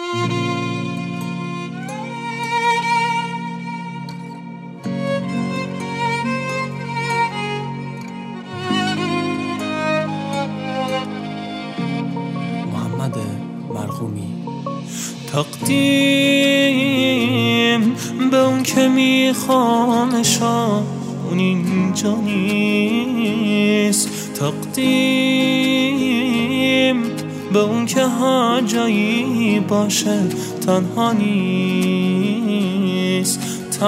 محمد مرحومی. تقدیم به اون که میخوامشان اون اینجا نیست. تقدیم به اون که هر جایی باشه تنها نیست،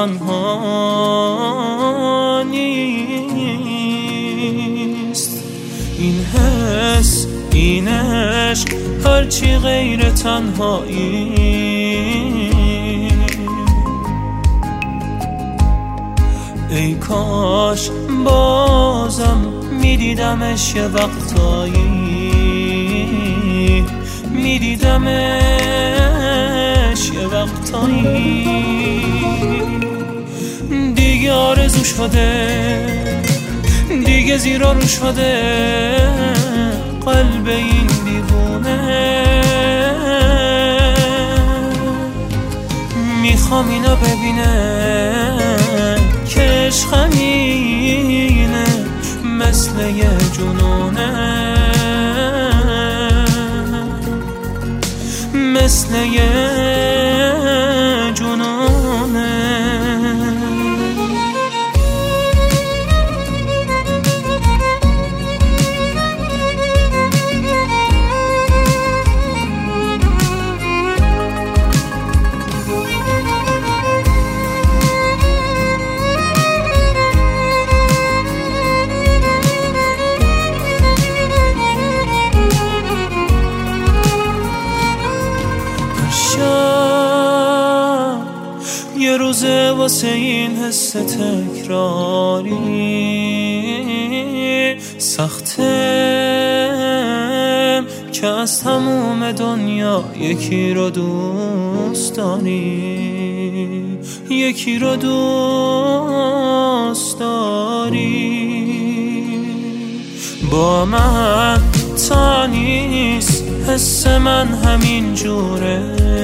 تنها نیست. این حس، این عشق، هرچی غیر تنهایی. ای کاش بازم میدیدمش یه وقتایی، میدیدمش یه وقتایی. دیگه آرزو شده، دیگه زیرا رو شده قلب این دیوونه. میخوام اینو ببینه که عشقم اینه، مثل یه جنونه، مثل یه جنونه. یه روزه واسه این حس تکراری سخته که از تموم دنیا یکی رو دوست داری، یکی رو دوست داری. با من تا نیست، حس من همین جوره.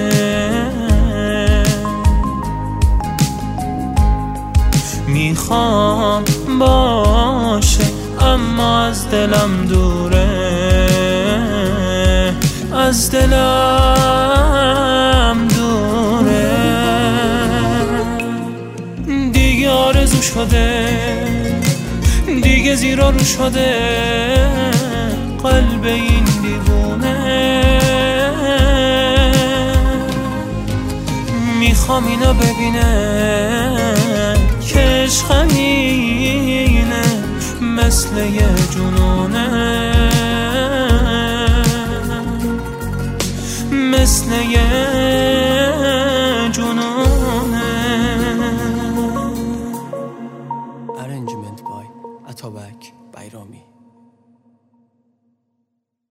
میخوام باشه اما از دلم دوره، از دلم دوره. دیگه آرزو شده، دیگه زیرا رو شده قلب این دیوونه. میخوام اینو ببینه که عشقم اینه، مثل یه جنونه، مثل یه